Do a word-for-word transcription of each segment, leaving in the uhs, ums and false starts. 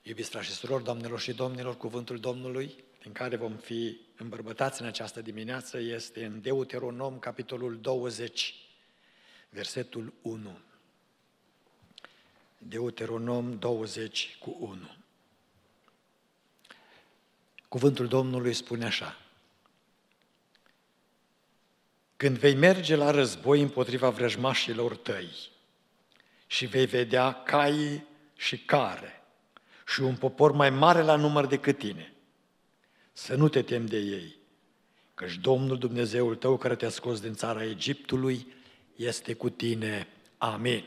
Iubiți frați și surori, doamnelor și domnilor, cuvântul Domnului, din care vom fi îmbărbătați în această dimineață, este în Deuteronom, capitolul douăzeci, versetul unu. Deuteronom douăzeci cu unu. Cuvântul Domnului spune așa: când vei merge la război împotriva vrăjmașilor tăi și vei vedea cai și care și un popor mai mare la număr decât tine, să nu te temi de ei, căci Domnul Dumnezeul tău, care te-a scos din țara Egiptului, este cu tine. Amin.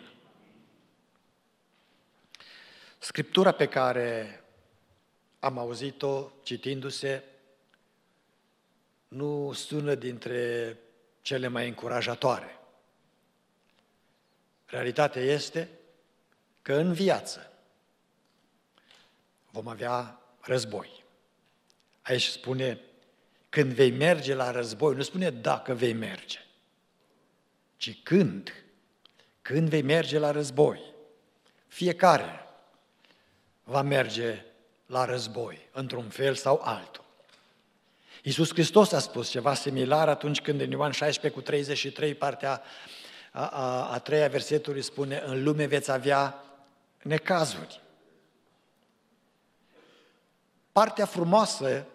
Scriptura pe care am auzit-o citindu-se nu sună dintre cele mai încurajatoare. Realitatea este că în viață vom avea război. Aici spune când vei merge la război, nu spune dacă vei merge, ci când. Când vei merge la război. Fiecare va merge la război, într-un fel sau altul. Iisus Hristos a spus ceva similar atunci când în Ioan șaisprezece cu treizeci și trei, partea a, a, a treia versetului spune: în lume veți avea necazuri. Partea frumoasă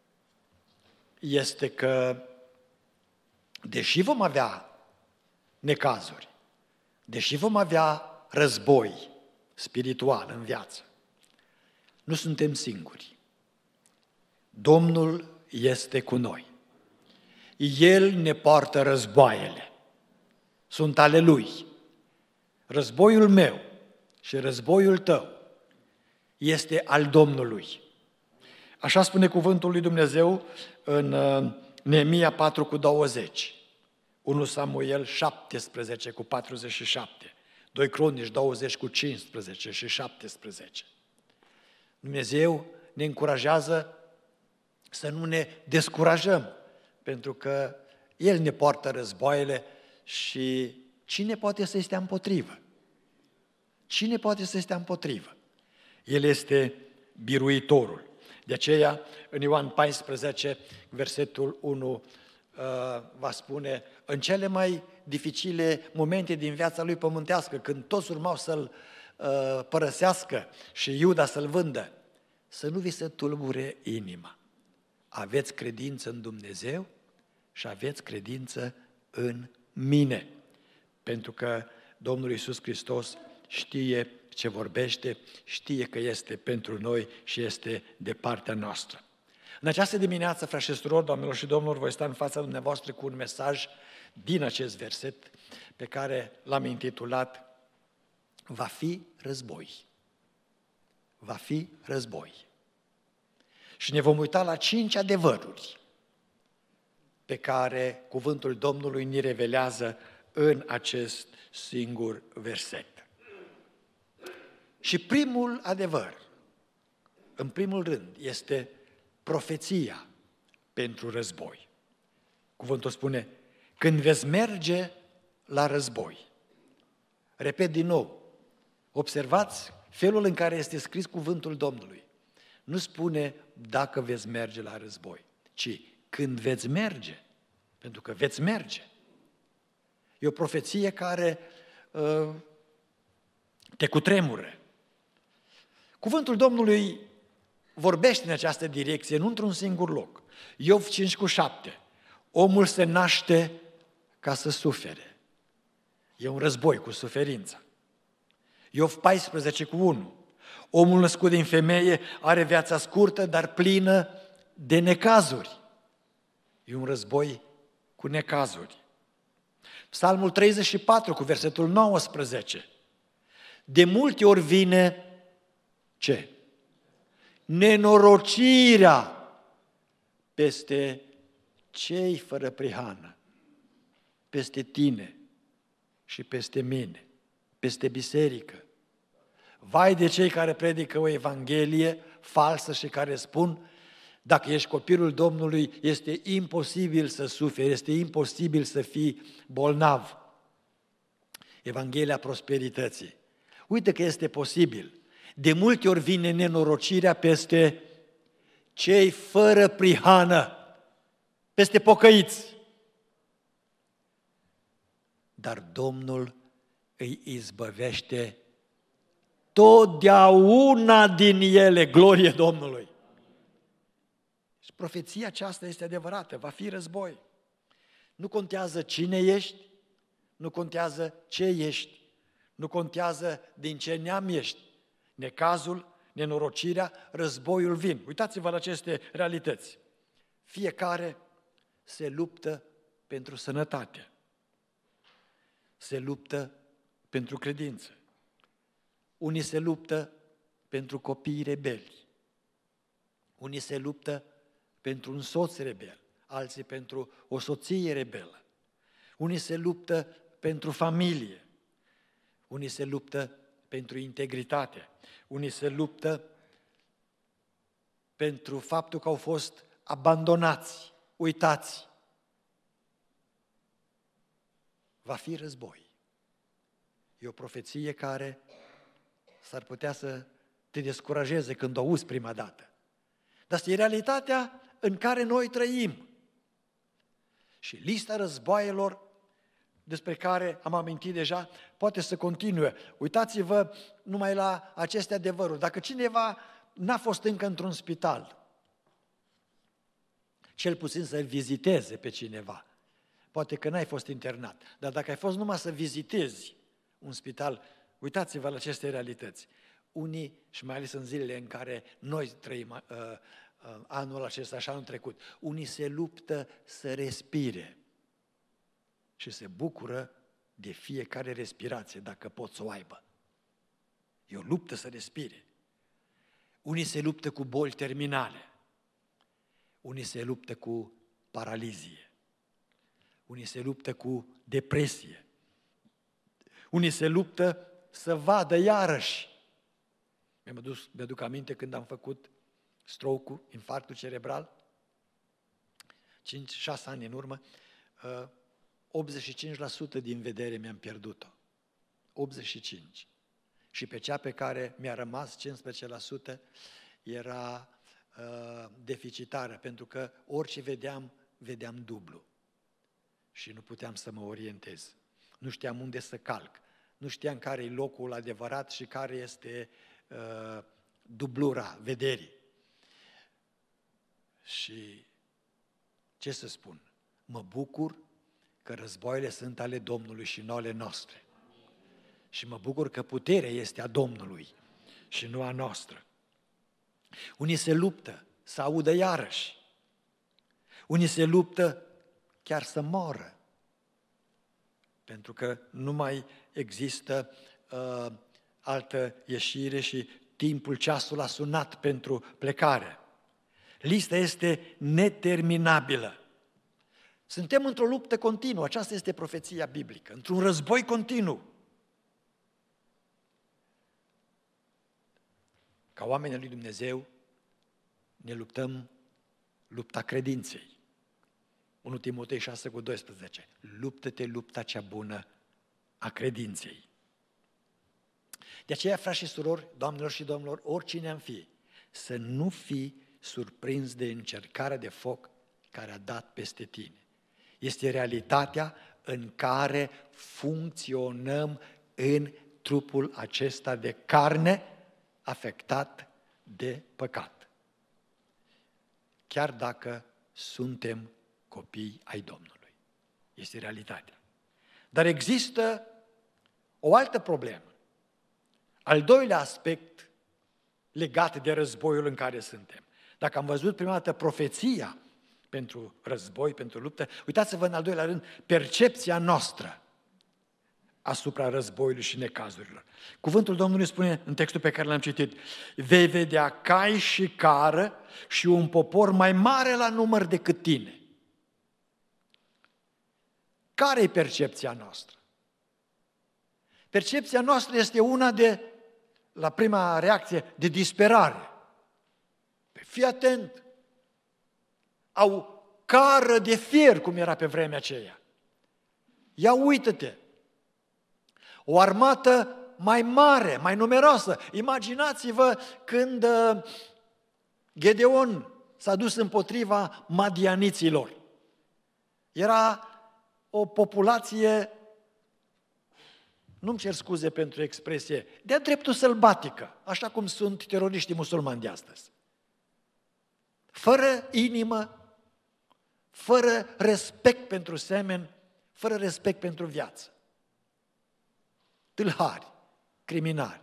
este că, deși vom avea necazuri, deși vom avea război spiritual în viață, nu suntem singuri. Domnul este cu noi. El ne poartă războaiele. Sunt ale Lui. Războiul meu și războiul tău este al Domnului. Așa spune cuvântul lui Dumnezeu în Neemia patru cu douăzeci, unu Samuel șaptesprezece cu patruzeci și șapte, doi Cronici douăzeci cu cincisprezece și șaptesprezece. Dumnezeu ne încurajează să nu ne descurajăm, pentru că El ne poartă războaiele și cine poate să stea împotrivă? Cine poate să stea împotrivă? El este biruitorul. De aceea, în Ioan paisprezece, versetul unu, va spune: în cele mai dificile momente din viața lui pământească, când toți urmau să-l părăsească și Iuda să-l vândă, să nu vi se tulbure inima. Aveți credință în Dumnezeu și aveți credință în mine. Pentru că Domnul Iisus Hristos știe ce vorbește, știe că este pentru noi și este de partea noastră. În această dimineață, frați și surori, doamnelor și domnilor, voi sta în fața dumneavoastră cu un mesaj din acest verset pe care l-am intitulat: va fi război. Va fi război. Și ne vom uita la cinci adevăruri pe care cuvântul Domnului ni revelează în acest singur verset. Și primul adevăr, în primul rând, este profeția pentru război. Cuvântul spune: când veți merge la război. Repet din nou, observați felul în care este scris cuvântul Domnului. Nu spune dacă veți merge la război, ci când veți merge, pentru că veți merge. E o profeție care uh, te cutremură. Cuvântul Domnului vorbește în această direcție, nu într-un singur loc. Iov cinci cu șapte. Omul se naște ca să sufere. E un război cu suferința. Iov paisprezece cu unu. Omul născut din femeie are viața scurtă, dar plină de necazuri. E un război cu necazuri. Psalmul treizeci și patru cu versetul nouăsprezece. De multe ori vine ce? Nenorocirea peste cei fără prihană, peste tine și peste mine, peste biserică. Vai de cei care predică o evanghelie falsă și care spun: dacă ești copilul Domnului, este imposibil să suferi, este imposibil să fii bolnav. Evanghelia prosperității. Uite că este posibil. De multe ori vine nenorocirea peste cei fără prihană, peste pocăiți. Dar Domnul îi izbăvește totdeauna din ele, glorie Domnului. Și profeția aceasta este adevărată, va fi război. Nu contează cine ești, nu contează ce ești, nu contează din ce neam ești. Necazul, nenorocirea, războiul vin. Uitați-vă la aceste realități. Fiecare se luptă pentru sănătate, se luptă pentru credință. Unii se luptă pentru copii rebeli, unii se luptă pentru un soț rebel, alții pentru o soție rebelă. Unii se luptă pentru familie, unii se luptă pentru integritate, unii se luptă pentru faptul că au fost abandonați, uitați. Va fi război. E o profeție care s-ar putea să te descurajeze când o auzi prima dată. Dar asta e realitatea în care noi trăim. Și lista războaielor despre care am amintit deja poate să continue. Uitați-vă numai la aceste adevăruri. Dacă cineva n-a fost încă într-un spital, cel puțin să-l viziteze pe cineva. Poate că n-ai fost internat, dar dacă ai fost numai să vizitezi un spital, uitați-vă la aceste realități. Unii, și mai ales în zilele în care noi trăim uh, uh, anul acesta și anul trecut, unii se luptă să respire și se bucură de fiecare respirație, dacă pot să o aibă. E o luptă să respire. Unii se luptă cu boli terminale, unii se luptă cu paralizie, unii se luptă cu depresie, unii se luptă să vadă iarăși. Mi-aduc aminte când am făcut stroke-ul, infarctul cerebral, cinci șase ani în urmă, optzeci și cinci la sută din vedere mi-am pierdut-o. optzeci și cinci la sută. Și pe cea pe care mi-a rămas, cincisprezece la sută, era uh, deficitară, pentru că orice vedeam, vedeam dublu. Și nu puteam să mă orientez. Nu știam unde să calc. Nu știam care e locul adevărat și care este uh, dublura vederii. Și ce să spun? Mă bucur că războaiele sunt ale Domnului și nu ale noastre. Și mă bucur că puterea este a Domnului și nu a noastră. Unii se luptă să audă iarăși. Unii se luptă chiar să moară. Pentru că nu mai există uh, altă ieșire și timpul, ceasul a sunat pentru plecare. Lista este neterminabilă. Suntem într-o luptă continuă, aceasta este profeția biblică, într-un război continuu. Ca oamenii lui Dumnezeu ne luptăm lupta credinței. unu Timotei șase cu doisprezece. Luptă-te lupta cea bună a credinței. De aceea, frați și surori, doamnelor și domnilor, oricine am fi, să nu fii surprins de încercarea de foc care a dat peste tine. Este realitatea în care funcționăm în trupul acesta de carne afectat de păcat. Chiar dacă suntem copii ai Domnului. Este realitatea. Dar există o altă problemă. Al doilea aspect legat de războiul în care suntem. Dacă am văzut prima dată profeția pentru război, pentru luptă, uitați-vă în al doilea rând percepția noastră asupra războiului și necazurilor. Cuvântul Domnului spune în textul pe care l-am citit: vei vedea cai și cară și un popor mai mare la număr decât tine. Care e percepția noastră? Percepția noastră este una de, la prima reacție, de disperare. Fii atent! Au cară de fier, cum era pe vremea aceea. Ia uită-te! O armată mai mare, mai numeroasă. Imaginați-vă când Gedeon s-a dus împotriva madianiților. Era o populație, nu-mi cer scuze pentru expresie, de-a dreptul sălbatică, așa cum sunt teroriștii musulmani de astăzi. Fără inimă, fără respect pentru semeni, fără respect pentru viață. Tâlhari, criminali.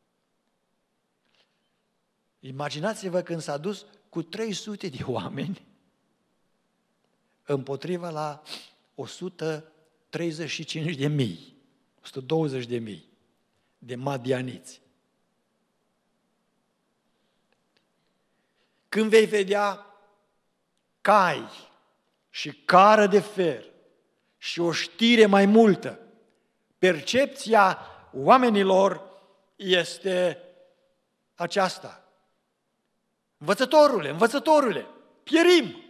Imaginați-vă când s-a dus cu trei sute de oameni împotriva la o sută treizeci și cinci de mii, o sută douăzeci de mii de madianiți. Când vei vedea cai și cară de fer și o știre mai multă, percepția oamenilor este aceasta. Învățătorule, învățătorule, pierim!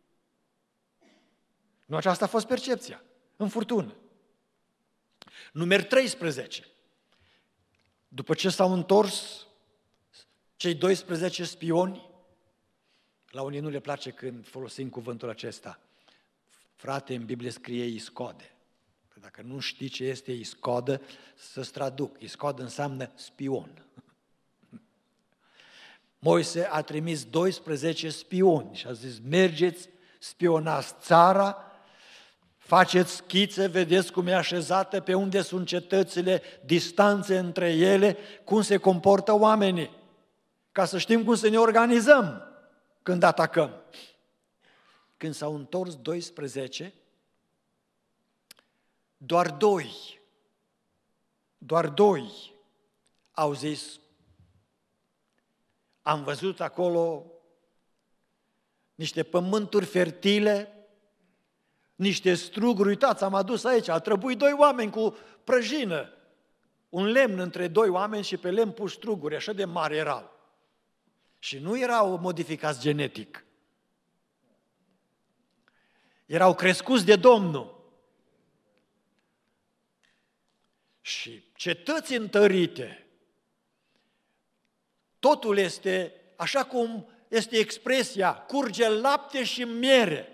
Nu aceasta a fost percepția, în furtună. Numeri treisprezece. După ce s-au întors cei doisprezece spioni, la unii nu le place când folosim cuvântul acesta. Frate, în Biblie scrie iscode. Dacă nu știi ce este iscodă, să-ți traduc. Iscodă înseamnă spion. Moise a trimis doisprezece spioni și a zis, mergeți, spionați țara, faceți schițe, vedeți cum e așezată, pe unde sunt cetățile, distanțe între ele, cum se comportă oamenii, ca să știm cum să ne organizăm când atacăm. Când s-au întors doisprezece, doar doi, doar doi au zis, am văzut acolo niște pământuri fertile, niște struguri, uitați, am adus aici, a trebuit doi oameni cu prăjină, un lemn între doi oameni și pe lemn pus struguri, așa de mari erau. Și nu erau modificați genetic. Erau crescuți de Domnul. Și cetăți întărite. Totul este așa cum este expresia, curge lapte și miere.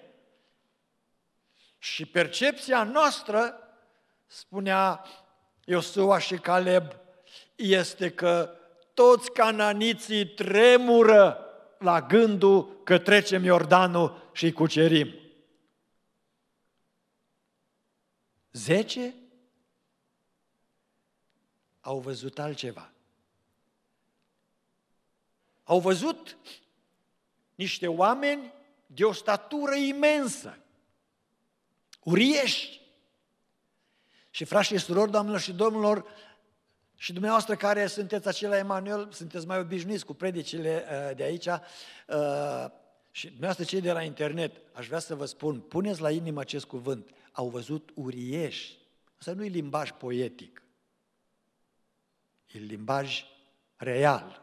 Și percepția noastră, spunea Iosua și Caleb, este că toți cananiții tremură la gândul că trecem Iordanul și îi cucerim. Zece au văzut altceva. Au văzut niște oameni de o statură imensă, uriași. Și frați și surori, doamnelor și domnilor, și dumneavoastră care sunteți acela Emanuel, sunteți mai obișnuiți cu predicile uh, de aici, uh, și dumneavoastră cei de la internet, aș vrea să vă spun, puneți la inimă acest cuvânt, au văzut uriași. Asta nu e limbaj poetic, e limbaj real.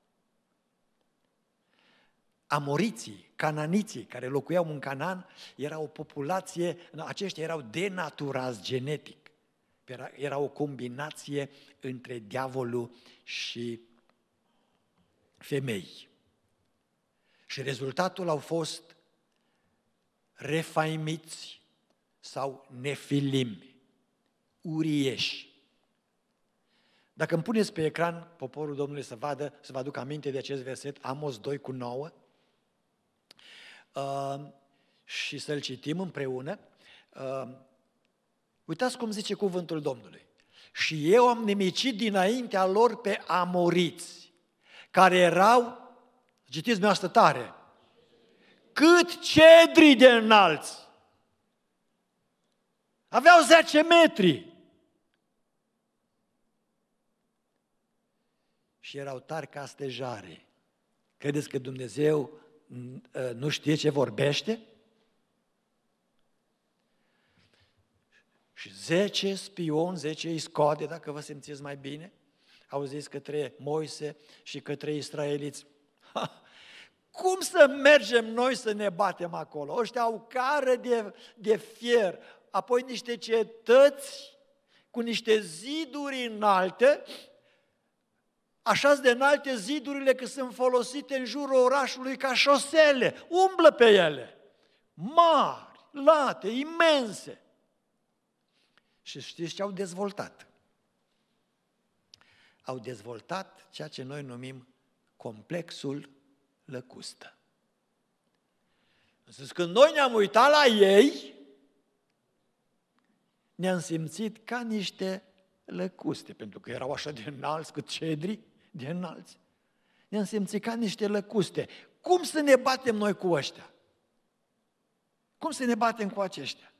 Amoriții, cananiții care locuiau în Canaan, era o populație, aceștia erau denaturați genetic. Era, era o combinație între diavolul și femei. Și rezultatul au fost refaimiți sau nefilimi, uriași. Dacă îmi puneți pe ecran, poporul Domnului să vadă, să vă aduc aminte de acest verset, Amos doi cu nouă, uh, și să-l citim împreună. Uh, uitați cum zice cuvântul Domnului. Și eu am nimicit dinaintea lor pe amoriți, care erau, citiți dumneavoastră tare, cât cedrii de înalți. Aveau zece metri. Și erau tari ca stejare. Credeți că Dumnezeu nu știe ce vorbește? Și zece spioni, zece iscode, dacă vă simțiți mai bine, au zis către Moise și către israeliți, ha, cum să mergem noi să ne batem acolo? Ăștia au cară de, de fier, apoi niște cetăți cu niște ziduri înalte, așa de înalte zidurile că sunt folosite în jurul orașului ca șosele, umblă pe ele, mari, late, imense. Și știți ce au dezvoltat? Au dezvoltat ceea ce noi numim complexul lăcustă. Însă când noi ne-am uitat la ei, ne-am simțit ca niște lăcuste, pentru că erau așa de înalți cât cedri, de înalți. Ne-am simțit ca niște lăcuste. Cum să ne batem noi cu ăștia? Cum să ne batem cu aceștia?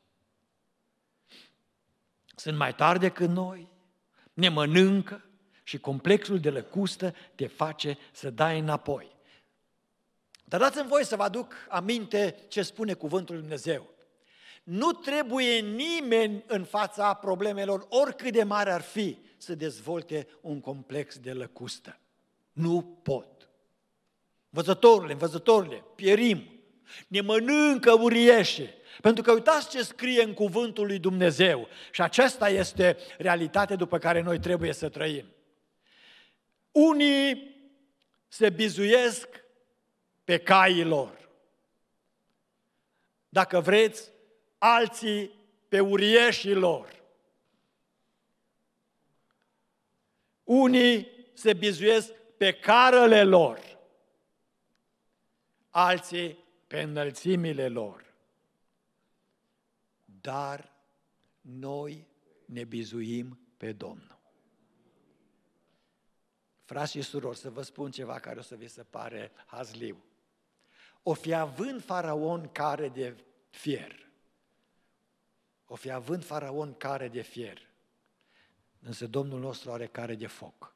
Sunt mai tari decât noi, ne mănâncă și complexul de lăcustă te face să dai înapoi. Dar dați-mi voie să vă aduc aminte ce spune cuvântul lui Dumnezeu. Nu trebuie nimeni în fața problemelor, oricât de mare ar fi, să dezvolte un complex de lăcustă. Nu pot. Învățătorule, învățătorile, pierim, ne mănâncă urieșe. Pentru că uitați ce scrie în cuvântul lui Dumnezeu și aceasta este realitatea după care noi trebuie să trăim. Unii se bizuiesc pe caii lor. Dacă vreți, alții pe urieșii lor. Unii se bizuiesc pe carele lor, alții pe înălțimile lor. Dar noi ne bizuim pe Domnul. Frați și surori, să vă spun ceva care o să vi se pare hazliu. O fi având Faraon care de fier, o fi având Faraon care de fier, însă Domnul nostru are care de foc.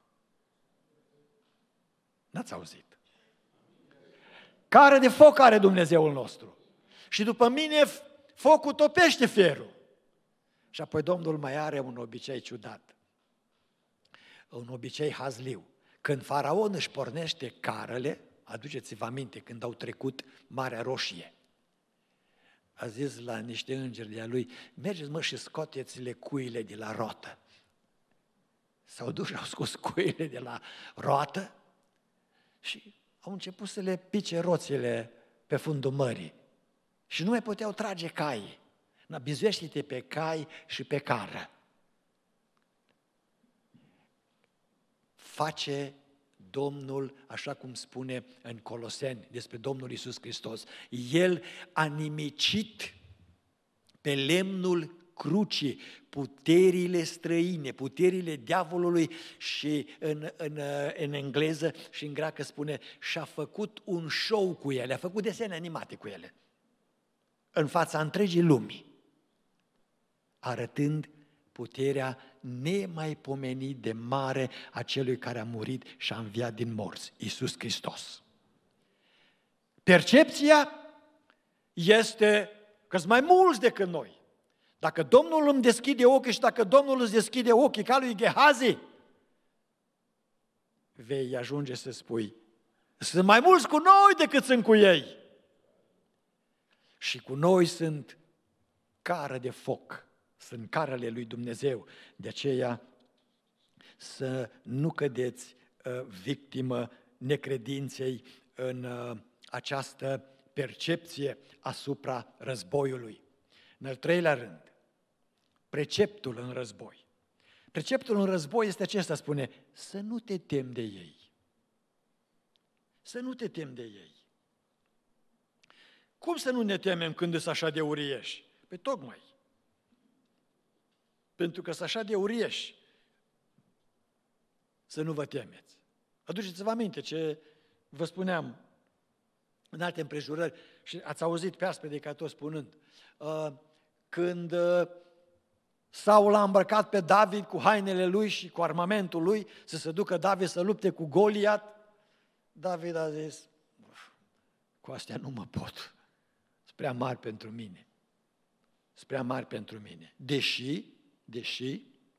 N-ați auzit? Care de foc are Dumnezeul nostru. Și după mine focul topește fierul. Și apoi Domnul mai are un obicei ciudat, un obicei hazliu. Când Faraon își pornește carele, aduceți-vă aminte când au trecut Marea Roșie, a zis la niște îngeri de-a lui, mergeți mă și scoateți-le cuile de la roată. S-au dus și au scos cuile de la roată și au început să le pice roțile pe fundul mării. Și nu mai puteau trage caii. Bizuiește-te pe cai și pe cară. Face Domnul, așa cum spune în Coloseni despre Domnul Iisus Hristos, El a nimicit pe lemnul crucii puterile străine, puterile diavolului și în, în, în engleză și în greacă spune și-a făcut un show cu ele, a făcut desene animate cu ele în fața întregii lumii, arătând puterea nemaipomenit de mare a celui care a murit și a înviat din morți, Iisus Hristos. Percepția este că sunt mai mulți decât noi. Dacă Domnul îmi deschide ochii și dacă Domnul îți deschide ochii ca lui Gehazi, vei ajunge să spui, sunt mai mulți cu noi decât sunt cu ei. Și cu noi sunt cară de foc, sunt carele lui Dumnezeu. De aceea să nu cădeți uh, victimă necredinței în uh, această percepție asupra războiului. În al treilea rând, preceptul în război. Preceptul în război este acesta, spune, să nu te temi de ei. Să nu te temi de ei. Cum să nu ne temem când sunt așa de urieși? Păi tocmai. Pentru că sunt așa de urieși, să nu vă temeți. Aduceți-vă aminte ce vă spuneam în alte împrejurări și ați auzit pe alți predicatori spunând, uh, când uh, Saul a îmbrăcat pe David cu hainele lui și cu armamentul lui să se ducă David să lupte cu Goliat, David a zis, cu astea nu mă pot, sunt prea mari pentru mine, sunt prea mari pentru mine. Deși, deși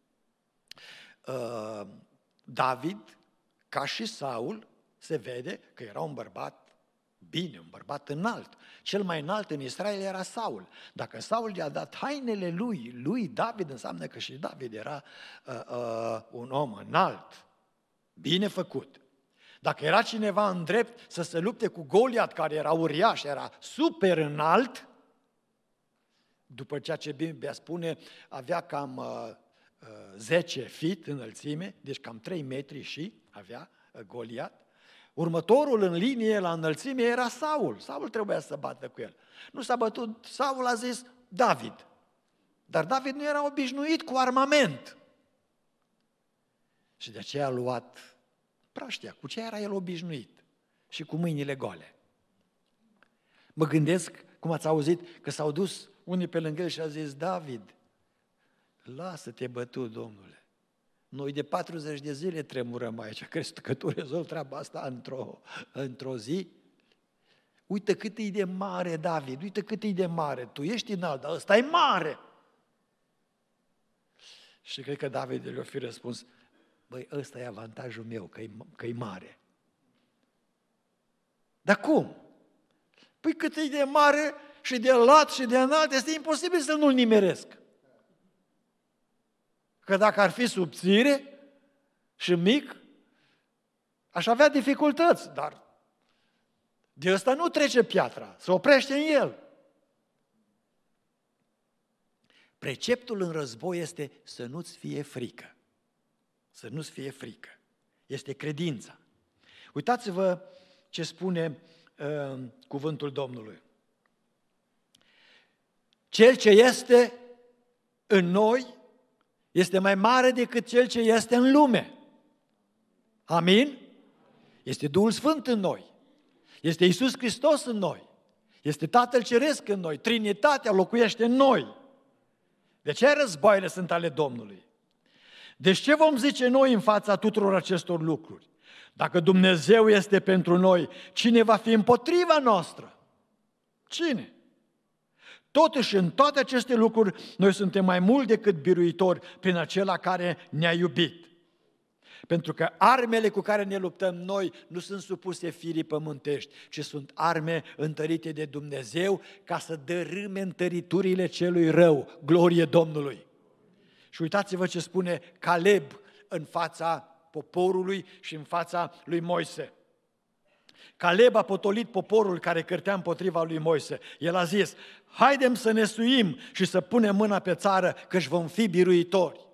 uh, David, ca și Saul, se vede că era un bărbat Bine, un bărbat înalt. Cel mai înalt în Israel era Saul. Dacă Saul i-a dat hainele lui, lui David, înseamnă că și David era uh, uh, un om înalt, bine făcut. Dacă era cineva îndrept să se lupte cu Goliat, care era uriaș, era super înalt, după ceea ce Biblia spune, avea cam uh, uh, zece feet înălțime, deci cam trei metri și avea uh, Goliat. Următorul în linie la înălțime era Saul. Saul trebuia să bată cu el. Nu s-a bătut, Saul a zis David. Dar David nu era obișnuit cu armament. Și de aceea a luat praștia, cu ce era el obișnuit și cu mâinile goale. Mă gândesc, cum ați auzit, că s-au dus unii pe lângă el și a zis, David, lasă-te bătut, Domnule. Noi de patruzeci de zile tremurăm aici. Crezi că tu rezolvi treaba asta într-o, într-o zi? Uite cât e de mare, David, uite cât e de mare. Tu ești înalt, dar ăsta e mare. Și cred că David le-a fi răspuns, băi, ăsta e avantajul meu, că e, că e mare. Dar cum? Păi cât e de mare și de lat și de înalt, este imposibil să nu-l nimeresc. Că dacă ar fi subțire și mic, aș avea dificultăți, dar de ăsta nu trece piatra, se oprește în el. Preceptul în război este să nu-ți fie frică. Să nu-ți fie frică. Este credința. Uitați-vă ce spune uh, cuvântul Domnului. Cel ce este în noi este mai mare decât cel ce este în lume. Amin? Este Duhul Sfânt în noi. Este Iisus Hristos în noi. Este Tatăl Ceresc în noi. Trinitatea locuiește în noi. De ce războaiele sunt ale Domnului? Deci ce vom zice noi în fața tuturor acestor lucruri? Dacă Dumnezeu este pentru noi, cine va fi împotriva noastră? Cine? Totuși, în toate aceste lucruri, noi suntem mai mult decât biruitori prin acela care ne-a iubit. Pentru că armele cu care ne luptăm noi nu sunt supuse firii pământești, ci sunt arme întărite de Dumnezeu ca să dărâme întăriturile celui rău. Glorie Domnului! Și uitați-vă ce spune Caleb în fața poporului și în fața lui Moise. Caleb a potolit poporul care cârtea împotriva lui Moise. El a zis, haidem să ne suim și să punem mâna pe țară, căci vom fi biruitori.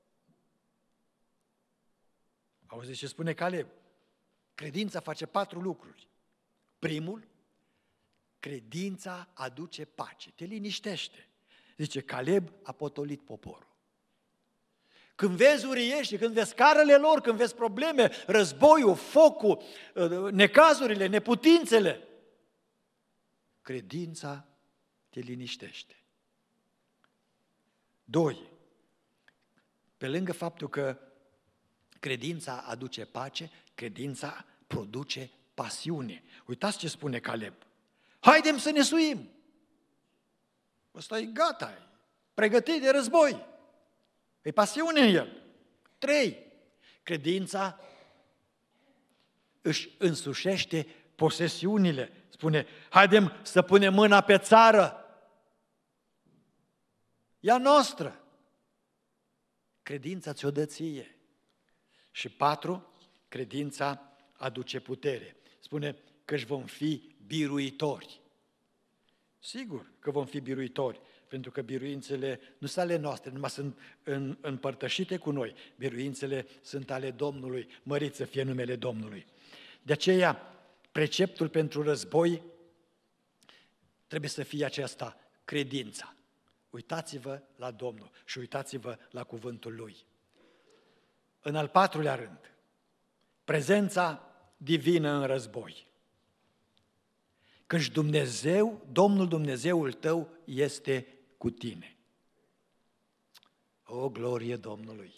Auziți ce spune Caleb? Credința face patru lucruri. Primul, credința aduce pace, te liniștește. Zice, Caleb a potolit poporul. Când vezi urieșii, când vezi carele lor, când vezi probleme, războiul, focul, necazurile, neputințele, credința te liniștește. Doi, pe lângă faptul că credința aduce pace, credința produce pasiune. Uitați ce spune Caleb. Haidem să ne suim. Ăsta e gata, e pregătit de război. E pasiune în el. Trei, credința își însușește posesiunile. Spune, haidem să punem mâna pe țară. E a noastră. Credința ți-o dă ție. Și patru, credința aduce putere. Spune că își vom fi biruitori. Sigur că vom fi biruitori, pentru că biruințele nu sunt ale noastre, numai sunt în, împărtășite cu noi. Biruințele sunt ale Domnului, mărit să fie numele Domnului. De aceea, preceptul pentru război trebuie să fie acesta, credința. Uitați-vă la Domnul și uitați-vă la cuvântul Lui. În al patrulea rând, prezența divină în război. Căci Dumnezeu, Domnul Dumnezeul tău este cu tine. O, glorie Domnului!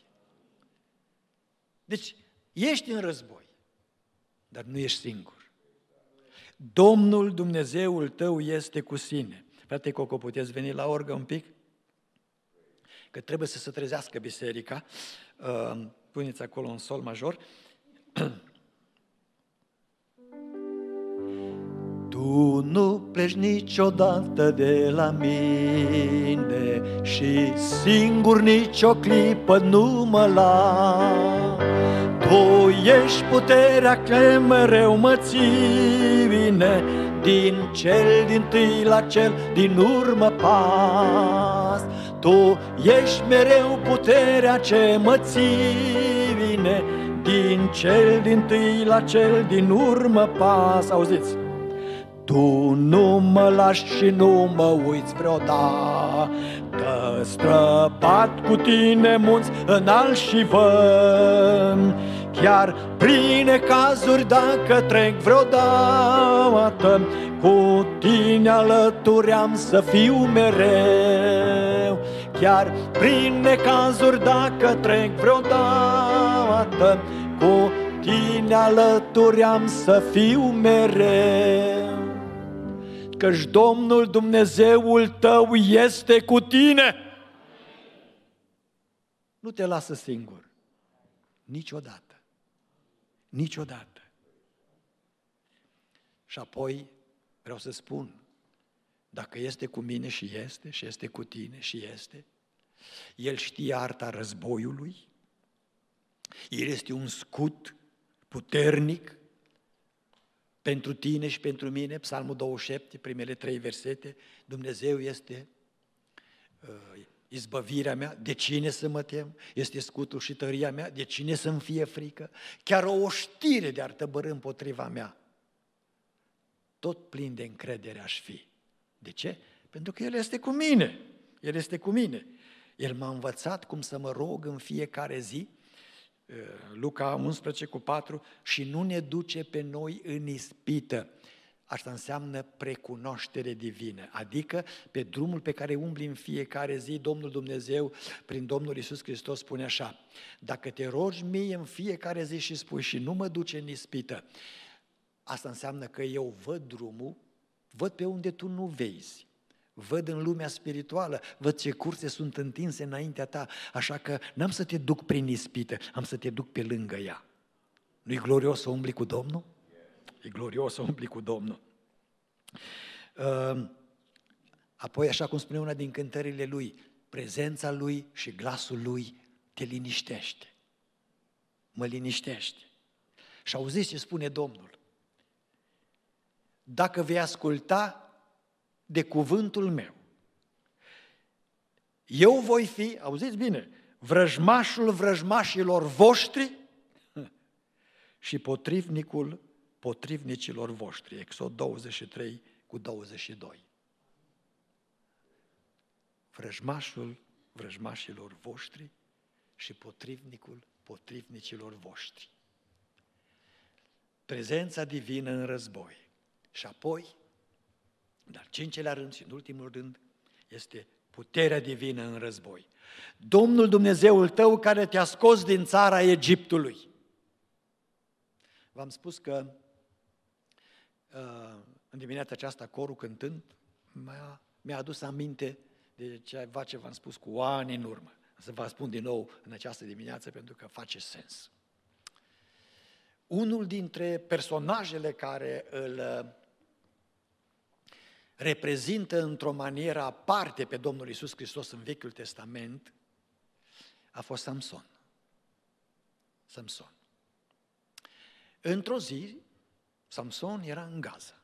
Deci, ești în război, dar nu ești singur. Domnul Dumnezeul tău este cu sine. Frate Coco, puteți veni la orgă un pic? Că trebuie să se trezească biserica. Puneți acolo un sol major. Tu nu pleci niciodată de la mine și singur nicio clipă nu mă las. Tu ești puterea care mereu mă ține, din cel dintâi la cel din urmă pas. Tu ești mereu puterea ce mă ține, din cel dintâi la cel din urmă pas. Auziți? Tu nu mă lași și nu mă uiți vreodată, străbat cu tine munți înalt și vân. Chiar prin necazuri dacă trec vreodată, cu tine alături am să fiu mereu. Chiar prin necazuri dacă trec vreodată, cu tine alături am să fiu mereu. Căci Domnul Dumnezeul tău este cu tine. Nu te lasă singur. Niciodată. Niciodată. Și apoi vreau să spun, dacă este cu mine și este, și este cu tine și este, El știe arta războiului, El este un scut puternic pentru tine și pentru mine. Psalmul douăzeci și șapte, primele trei versete, Dumnezeu este uh, izbăvirea mea, de cine să mă tem? Este scutul și tăria mea, de cine să-mi fie frică? Chiar o oștire de-ar tăbărî împotriva mea, tot plin de încredere aș fi. De ce? Pentru că El este cu mine. El este cu mine. El m-a învățat cum să mă rog în fiecare zi, Luca unsprezece cu patru, și nu ne duce pe noi în ispită. Asta înseamnă precunoaștere divină, adică pe drumul pe care umbli în fiecare zi, Domnul Dumnezeu, prin Domnul Iisus Hristos, spune așa: dacă te rogi mie în fiecare zi și spui și nu mă duce în ispită, asta înseamnă că eu văd drumul, văd pe unde tu nu vezi. Văd în lumea spirituală, văd ce curse sunt întinse înaintea ta, așa că n-am să te duc prin ispită, am să te duc pe lângă ea. Nu-i glorios să umbli cu Domnul? E glorios să umbli cu Domnul. Apoi, așa cum spune una din cântările lui, prezența lui și glasul lui te liniștește. Mă liniștește. Și auziți ce spune Domnul? Dacă vei asculta de cuvântul meu, eu voi fi, auziți bine, vrăjmașul vrăjmașilor voștri și potrivnicul potrivnicilor voștri. Exod douăzeci și trei cu douăzeci și doi. Vrăjmașul vrăjmașilor voștri și potrivnicul potrivnicilor voștri. Prezența divină în război. Și apoi, dar cincelea rând și în ultimul rând, este puterea divină în război. Domnul Dumnezeul tău care te-a scos din țara Egiptului. V-am spus că în dimineața aceasta corul cântând mi-a, mi-a adus aminte de ceva ce v-am spus cu ani în urmă. Să vă spun din nou în această dimineață pentru că face sens. Unul dintre personajele care îl reprezintă într-o manieră aparte pe Domnul Iisus Hristos în Vechiul Testament a fost Samson. Samson. Într-o zi, Samson era în Gaza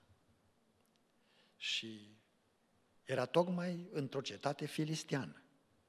și era tocmai într-o cetate filisteană.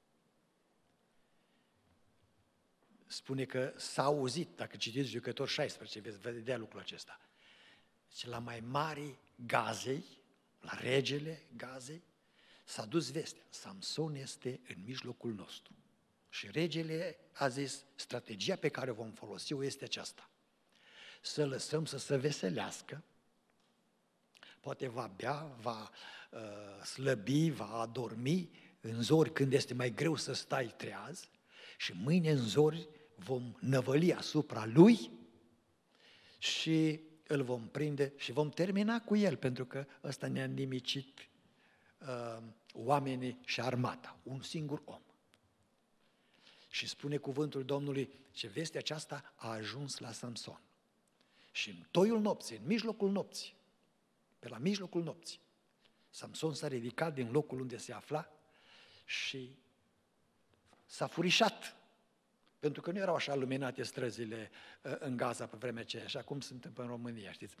Spune că s-a auzit, dacă citiți Jucători șaisprezece, veți vedea lucrul acesta. Deci la mai mari Gazei, la regele Gazei, s-a dus vestea: Samson este în mijlocul nostru. Și regele a zis: strategia pe care o vom folosi-o este aceasta: să lăsăm să se veselească, poate va bea, va uh, slăbi, va adormi în zori când este mai greu să stai treaz, și mâine în zori vom năvăli asupra lui și îl vom prinde și vom termina cu el, pentru că ăsta ne-a nimicit uh, oamenii și armata, un singur om. Și spune cuvântul Domnului ce vestea aceasta a ajuns la Samson. Și în toiul nopții, în mijlocul nopții, pe la mijlocul nopții, Samson s-a ridicat din locul unde se afla și s-a furișat. Pentru că nu erau așa luminate străzile în Gaza pe vremea aceea, așa cum sunt în România, știți.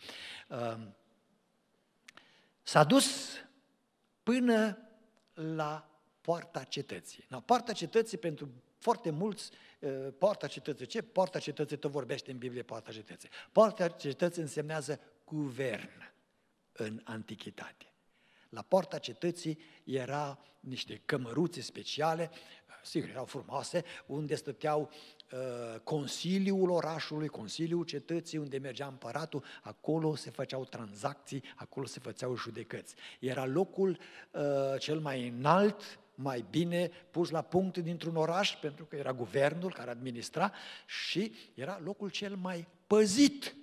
S-a dus până la poarta cetății. La poarta cetății, pentru foarte mulți, poarta cetății, ce poarta cetății tot vorbește în Biblie, poarta cetății? Poarta cetății însemnează guvern în antichitate. La poarta cetății era niște cămăruțe speciale, sigur, erau frumoase, unde stăteau uh, consiliul orașului, consiliul cetății, unde mergea împăratul, acolo se făceau tranzacții, acolo se făceau judecăți. Era locul uh, cel mai înalt, mai bine pus la punct dintr-un oraș, pentru că era guvernul care administra și era locul cel mai păzit.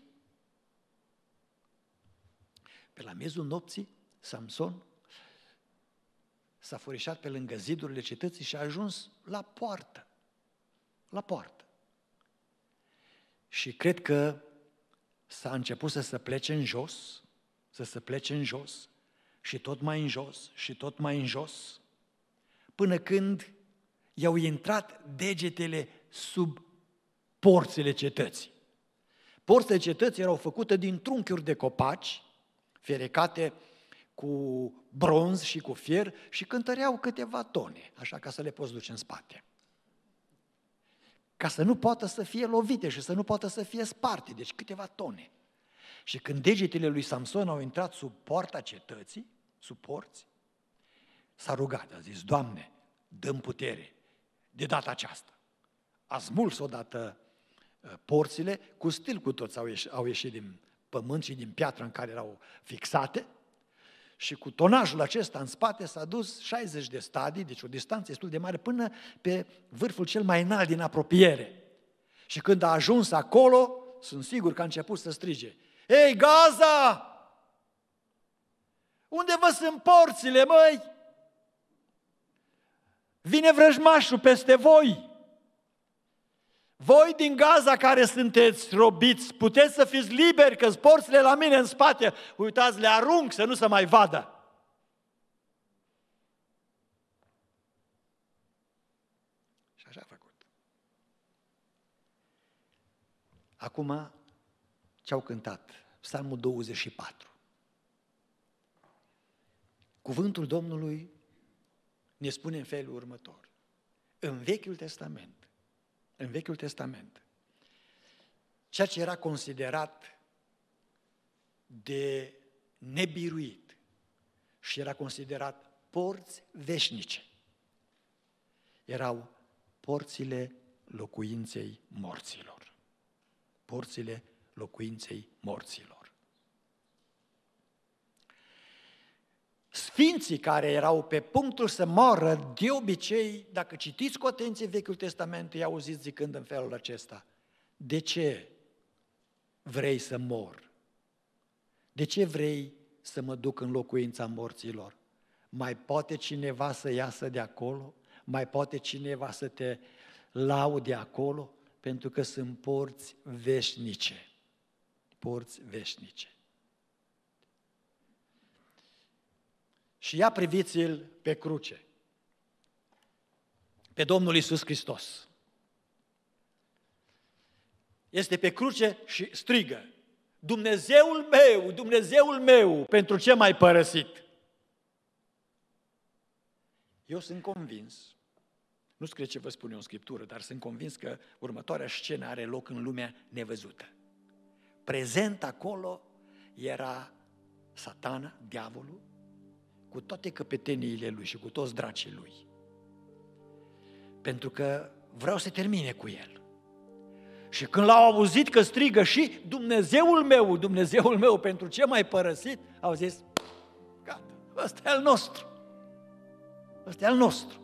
Pe la miezul nopții, Samson s-a furișat pe lângă zidurile cetății și a ajuns la poartă. La poartă. Și cred că s-a început să se plece în jos, să se plece în jos și tot mai în jos și tot mai în jos, până când i-au intrat degetele sub porțile cetății. Porțile cetății erau făcute din trunchiuri de copaci, ferecate cu bronz și cu fier și cântăreau câteva tone, așa ca să le poți duce în spate. Ca să nu poată să fie lovite și să nu poată să fie sparte, deci câteva tone. Și când degetele lui Samson au intrat sub poarta cetății, sub porți, s-a rugat, a zis, Doamne, dă-mi putere de data aceasta. A smuls odată porțile, cu stil cu toți au ieșit, au ieșit din pământ și din piatră în care erau fixate și cu tonajul acesta în spate s-a dus șaizeci de stadii, deci o distanță destul de mare, până pe vârful cel mai înalt din apropiere. Și când a ajuns acolo, sunt sigur că a început să strige, Ei, Gaza! Unde vă sunt porțile, măi? Vine vrăjmașul peste voi! Voi din Gaza care sunteți robiți, puteți să fiți liberi, că porțile la mine în spate, uitați, le arunc să nu se mai vadă. Și așa a făcut. Acum, ce-au cântat? Psalmul douăzeci și patru. Cuvântul Domnului ne spune în felul următor. În Vechiul Testament, în Vechiul Testament, ceea ce era considerat de nebiruit și era considerat porți veșnice, erau porțile locuinței morților. Porțile locuinței morților. Sfinții care erau pe punctul să moară, de obicei, dacă citiți cu atenție Vechiul Testament, îi auziți zicând în felul acesta, de ce vrei să mor? De ce vrei să mă duc în locuința morților? Mai poate cineva să iasă de acolo? Mai poate cineva să te laude acolo? Pentru că sunt porți veșnice. Porți veșnice. Și ia priviți-l pe cruce, pe Domnul Iisus Hristos. Este pe cruce și strigă, Dumnezeul meu, Dumnezeul meu, pentru ce m-ai părăsit? Eu sunt convins, nu scrie ce vă spun eu în Scriptură, dar sunt convins că următoarea scenă are loc în lumea nevăzută. Prezent acolo era Satana, diavolul, cu toate căpeteniile lui și cu toți dracii lui. Pentru că vreau să termine cu el. Și când l-au auzit că strigă și Dumnezeul meu, Dumnezeul meu, pentru ce m-ai părăsit, au zis, gata, ăsta e al nostru. Ăsta e al nostru.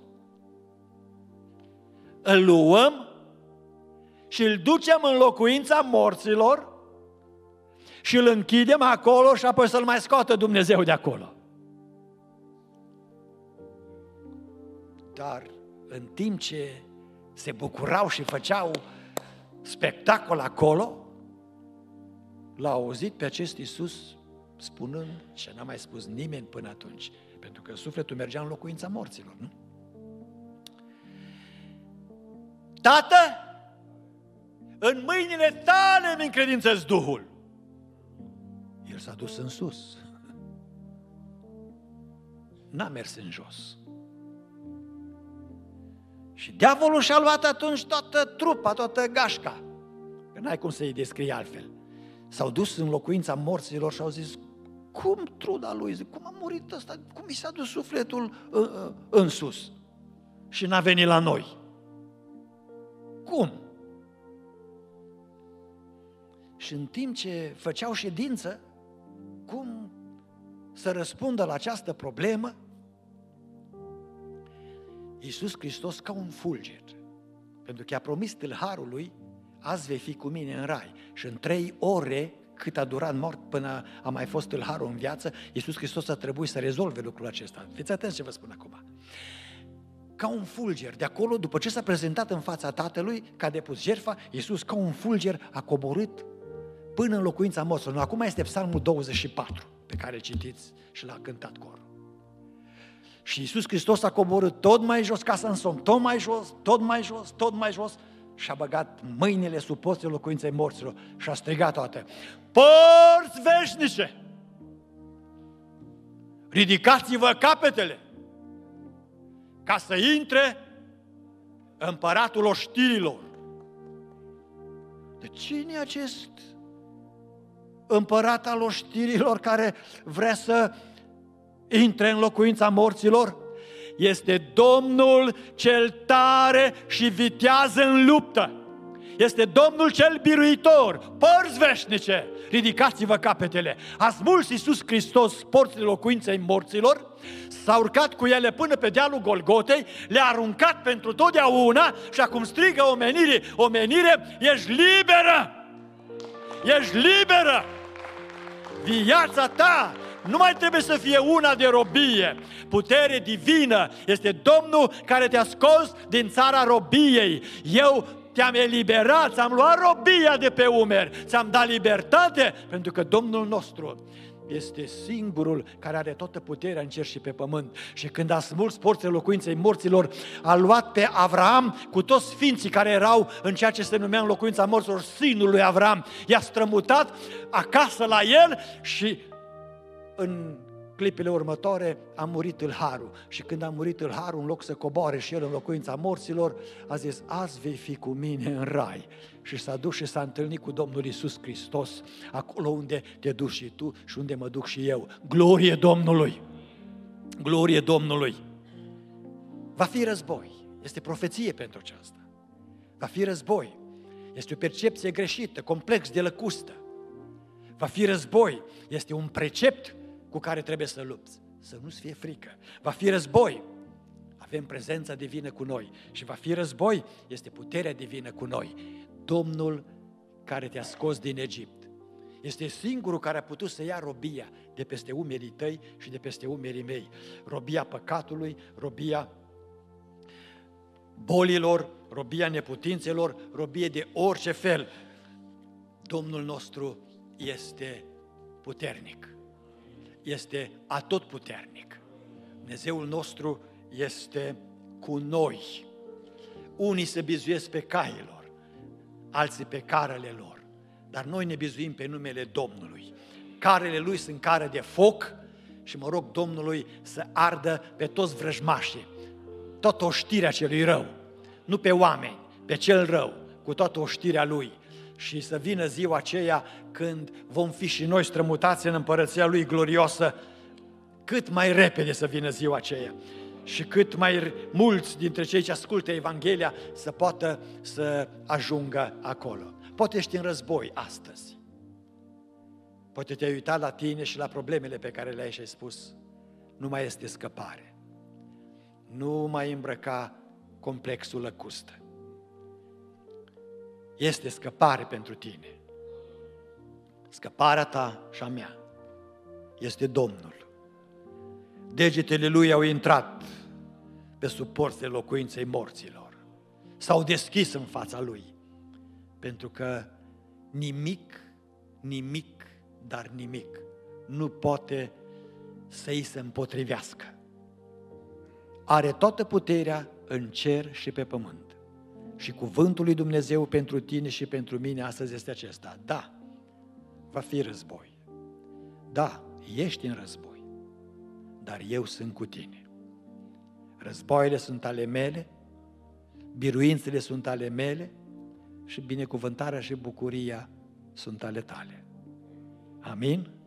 Îl luăm și îl ducem în locuința morților și îl închidem acolo și apoi să-l mai scoată Dumnezeu de acolo. Dar în timp ce se bucurau și făceau spectacol acolo, l-au auzit pe acest Iisus spunând ce n-a mai spus nimeni până atunci, pentru că sufletul mergea în locuința morților, nu? Tată, în mâinile tale îmi încredințez Duhul. El s-a dus în sus. N-a mers în jos. Și diavolul și-a luat atunci toată trupa, toată gașca. Că n-ai cum să-i descrii altfel. S-au dus în locuința morților și au zis, cum truda lui, zic, cum a murit ăsta, cum i s-a dus sufletul în, în sus și n-a venit la noi? Cum? Și în timp ce făceau ședință, cum să răspundă la această problemă, Iisus Hristos, ca un fulger, pentru că i-a promis tâlharului, azi vei fi cu mine în rai. Și în trei ore, cât a durat mort până a mai fost tâlharul în viață, Iisus Hristos a trebuit să rezolve lucrul acesta. Fiți atenți ce vă spun acum. Ca un fulger, de acolo, după ce s-a prezentat în fața Tatălui, că a depus jertfa, Iisus, ca un fulger, a coborât până în locuința morților. Acum este Psalmul douăzeci și patru, pe care citiți și l-a cântat corul. Și Iisus Hristos a coborât tot mai jos ca să însomn, tot mai jos, tot mai jos, tot mai jos și a băgat mâinile sub postul locuinței morților și a strigat toate: porți veșnice, ridicați-vă capetele ca să intre împăratul oștirilor. De cine e acest împărat al oștirilor care vrea să intre în locuința morților? Este Domnul cel tare și vitează în luptă. Este Domnul cel biruitor. Porți veșnice, ridicați-vă capetele. A smuls Iisus Hristos porțile locuinței morților, s-a urcat cu ele până pe dealul Golgotei, le-a aruncat pentru totdeauna și acum strigă omenirii: omenire, ești liberă! Ești liberă! Viața ta nu mai trebuie să fie una de robie. Putere divină este Domnul care te-a scos din țara robiei. Eu te-am eliberat, ți-am luat robia de pe umeri, ți-am dat libertate, pentru că Domnul nostru este singurul care are toată puterea în cer și pe pământ. Și când a smuls porțile locuinței morților, a luat pe Avraam cu toți sfinții care erau în ceea ce se numea în locuința morților sinul lui Avraam. I-a strămutat acasă la el și în clipele următoare a murit tâlharul. Și când a murit tâlharul, în loc să coboare și el în locuința morților, a zis: azi vei fi cu mine în rai. Și s-a dus și s-a întâlnit cu Domnul Iisus Hristos, acolo unde te duci și tu și unde mă duc și eu. Glorie Domnului! Glorie Domnului! Va fi război. Este profeție pentru aceasta. Va fi război. Este o percepție greșită, complex de lăcustă. Va fi război. Este un precept cu care trebuie să lupți. Să nu-ți fie frică. Va fi război. Avem prezența divină cu noi. Și va fi război. Este puterea divină cu noi. Domnul care te-a scos din Egipt este singurul care a putut să ia robia de peste umerii tăi și de peste umerii mei. Robia păcatului, robia bolilor, robia neputințelor, robie de orice fel. Domnul nostru este puternic. Este atotputernic. Dumnezeul nostru este cu noi. Unii se bizuiesc pe cailor, alții pe carele lor, dar noi ne bizuim pe numele Domnului. Carele Lui sunt care de foc și mă rog Domnului să ardă pe toți vrăjmașii, toată oștirea celui rău, nu pe oameni, pe cel rău, cu toată oștirea Lui. Și să vină ziua aceea când vom fi și noi strămutați în împărăția Lui glorioasă, cât mai repede să vină ziua aceea și cât mai mulți dintre cei ce ascultă Evanghelia să poată să ajungă acolo. Poate ești în război astăzi, poate te-ai uitat la tine și la problemele pe care le-ai și ai spus: nu mai este scăpare, nu mai îmbrăca complexul lăcustă. Este scăpare pentru tine. Scăparea ta și a mea este Domnul. Degetele Lui au intrat pe sub porțile locuinței morților. S-au deschis în fața Lui. Pentru că nimic, nimic, dar nimic nu poate să-i se împotrivească. Are toată puterea în cer și pe pământ. Și cuvântul lui Dumnezeu pentru tine și pentru mine astăzi este acesta. Da, va fi război. Da, ești în război. Dar eu sunt cu tine. Războaiele sunt ale mele, biruințele sunt ale mele și binecuvântarea și bucuria sunt ale tale. Amin?